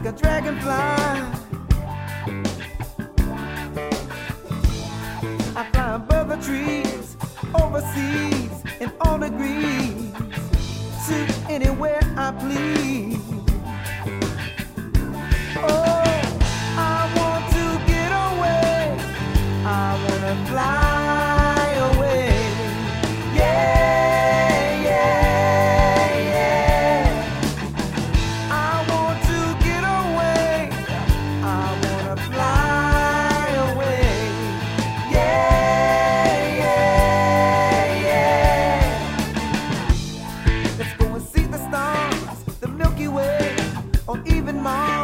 like a dragonfly. I fly above the trees, overseas, in all degrees, to anywhere I please. Oh, I want to get away, I wanna fly away. Yeah, yeah, yeah. I want to get away, I wanna fly away. Yeah, yeah, yeah. Let's go and see the stars, the Milky Way, or even Mars.